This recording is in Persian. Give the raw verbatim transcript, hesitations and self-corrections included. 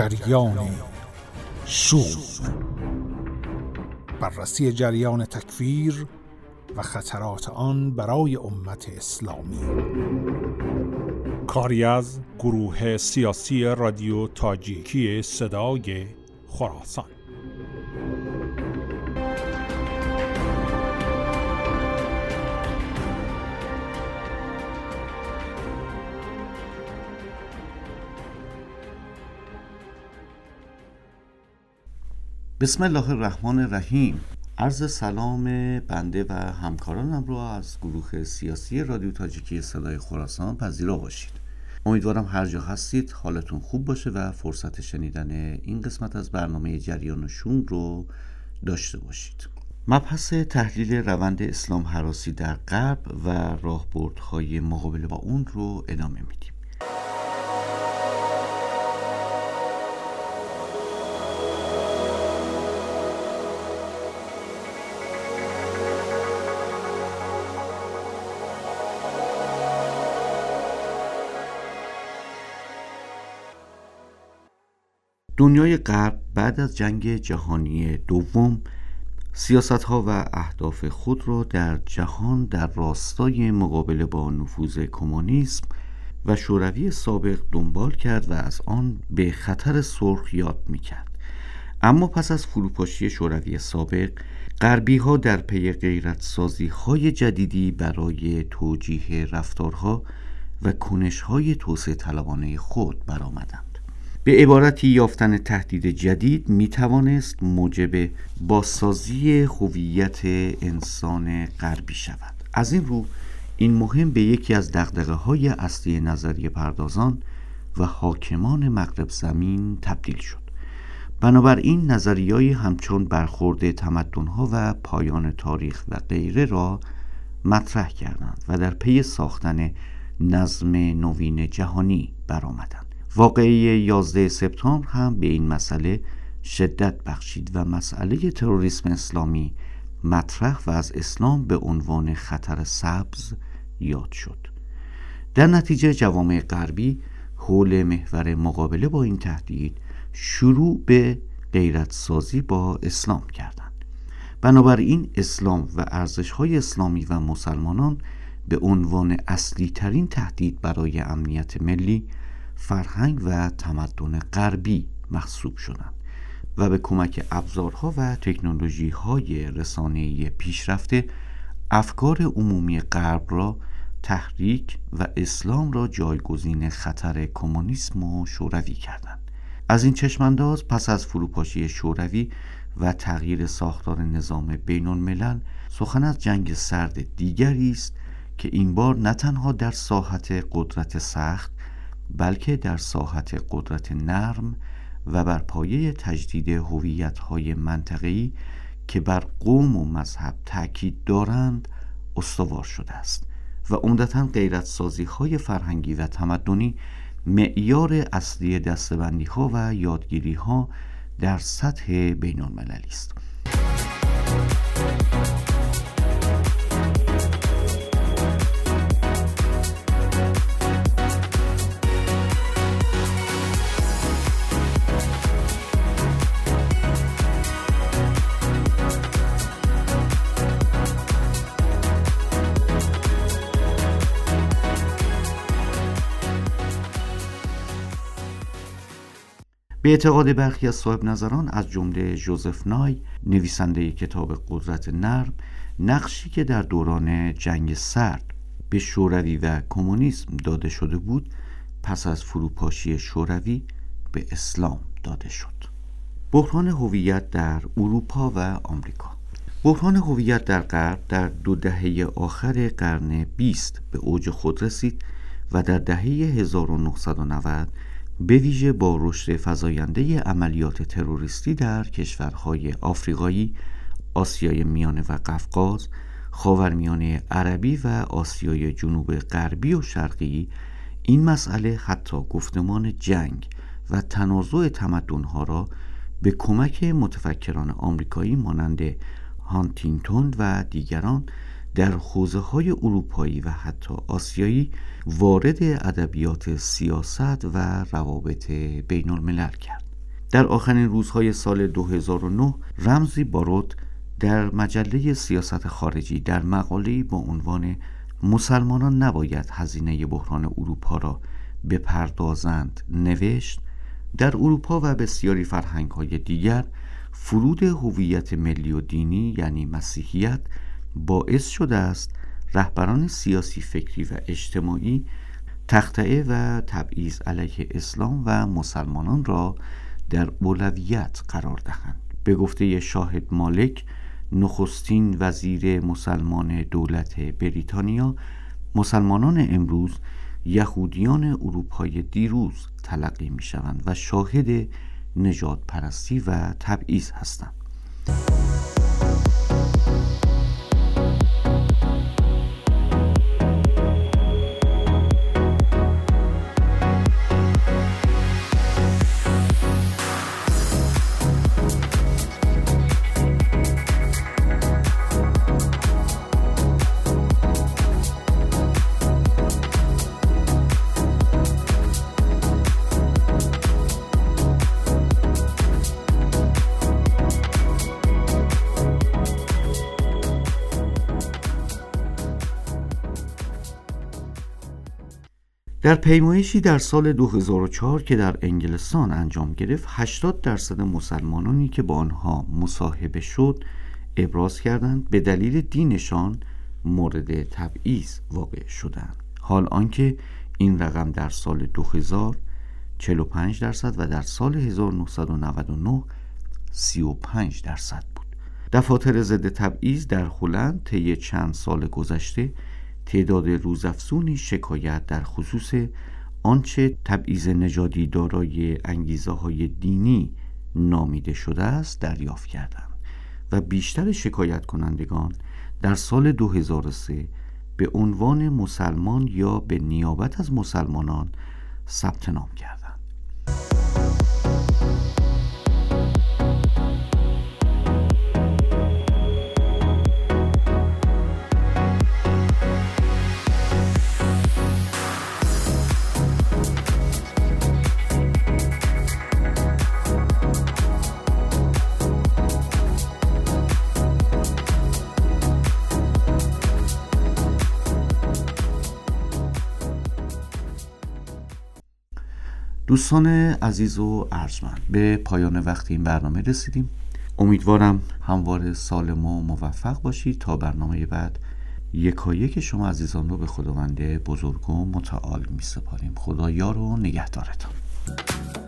جریان شور، بررسی جریان تکفیر و خطرات آن برای امت اسلامی. کاری از گروه سیاسی رادیو تاجیکی صدای خراسان. بسم الله الرحمن الرحیم. عرض سلام بنده و همکارانم را از گروه سیاسی رادیو تاجیکی صدای خراسان پذیرا باشید. امیدوارم هر جا هستید حالتون خوب باشه و فرصت شنیدن این قسمت از برنامه جریان شور رو داشته باشید. مبحث تحلیل روند اسلام هراسی در غرب و راهبردهای مقابله با اون رو ادامه میدیم. دنیای غرب بعد از جنگ جهانی دوم سیاست‌ها و اهداف خود را در جهان در راستای مقابله با نفوذ کمونیسم و شوروی سابق دنبال کرد و از آن به خطر سرخ یاد می‌کرد. اما پس از فروپاشی شوروی سابق، غربی‌ها در پی غیرت‌سازی‌های جدیدی برای توجیه رفتارها و کنش‌های توسعه طلبانه خود برآمدند. به عبارتی یافتن تهدید جدید می توانست موجب بازسازی هویت انسان غربی شود. از این رو این مهم به یکی از دغدغه‌های اصلی نظریه پردازان و حاکمان مغرب زمین تبدیل شد. بنابراین نظریه‌ای همچون برخورد تمدن‌ها و پایان تاریخ و غیره را مطرح کردند و در پی ساختن نظم نوین جهانی برآمدند. واقعه یازده سپتامبر هم به این مسئله شدت بخشید و مسئله تروریسم اسلامی مطرح و از اسلام به عنوان خطر سبز یاد شد. در نتیجه جوامع غربی حول محور مقابله با این تهدید شروع به غیرت‌سازی با اسلام کردند. بنابراین اسلام و ارزش‌های اسلامی و مسلمانان به عنوان اصلی ترین تهدید برای امنیت ملی، فرهنگ و تمدن غربی محسوب شدند و به کمک ابزارها و تکنولوژی‌های رسانه‌ای پیشرفته افکار عمومی غرب را تحریک و اسلام را جایگزین خطر کمونیسم و شوروی کردند. از این چشمانداز پس از فروپاشی شوروی و تغییر ساختار نظام بین‌الملل سخن از جنگ سرد دیگری است که این بار نه تنها در ساحت قدرت سخت بلکه در ساحت قدرت نرم و بر پایه تجدید هویت‌های منطقه‌ای که بر قوم و مذهب تأکید دارند استوار شده است و عمدتاً غیرت‌سازی‌های فرهنگی و تمدنی معیار اصلی دسته‌بندی‌ها و یادگیری‌ها در سطح بین‌المللی است. به اعتقاد برخی از صاحب نظران از جمله ژوزف نای نویسنده کتاب قدرت نرم، نقشی که در دوران جنگ سرد به شوروی و کمونیسم داده شده بود پس از فروپاشی شوروی به اسلام داده شد. بحران هویت در اروپا و آمریکا. بحران هویت در غرب در دو دهه آخر قرن بیست به اوج خود رسید و در دهه هزار و نهصد و نود به ویژه با رشد فزاینده عملیات تروریستی در کشورهای آفریقایی، آسیای میانه و قفقاز، خاورمیانه عربی و آسیای جنوب غربی و شرقی، این مسئله حتی گفتمان جنگ و تنازع تمدن‌ها را به کمک متفکران آمریکایی مانند هانتینگتون و دیگران در حوزه‌های اروپایی و حتی آسیایی وارد ادبیات سیاست و روابط بین الملل کرد. در آخرین روزهای سال دو هزار و نه رمزی بارود در مجله سیاست خارجی در مقاله‌ای با عنوان مسلمانان نباید هزینه بحران اروپا را بپردازند نوشت: در اروپا و بسیاری فرهنگ‌های دیگر فرود هویت ملی و دینی یعنی مسیحیت باعث شده است رهبران سیاسی، فکری و اجتماعی تخطئه و تبعیض علیه اسلام و مسلمانان را در اولویت قرار دهند. به گفته شاهد مالک، نخستین وزیر مسلمان دولت بریتانیا، مسلمانان امروز یهودیان اروپای دیروز تلقی می شوند و شاهد نژاد پرستی و تبعیض هستند. در پیمایشی در سال دو هزار و چهار که در انگلستان انجام گرفت، هشتاد درصد مسلمانانی که با آنها مصاحبه شد ابراز کردند به دلیل دینشان مورد تبعیض واقع شدند، حال آنکه این رقم در سال دو هزار چهل و پنج درصد و در سال هزار و نهصد و نود و نه سی و پنج درصد بود. دفاتر ضد تبعیض در هلند طی چند سال گذشته تعداد روزافزونی شکایت در خصوص آنچه تبعیض نژادی دارای انگیزه‌های دینی نامیده شده است دریافت کردند و بیشتر شکایت کنندگان در سال دو هزار و سه به عنوان مسلمان یا به نیابت از مسلمانان ثبت نام کردند. دوستان عزیز و ارجمند، به پایان وقت این برنامه رسیدیم. امیدوارم همواره سالم و موفق باشید. تا برنامه بعد یکایک شما عزیزان رو به خداوند بزرگ و متعال می سپاریم. خدا یار و نگهدارتان.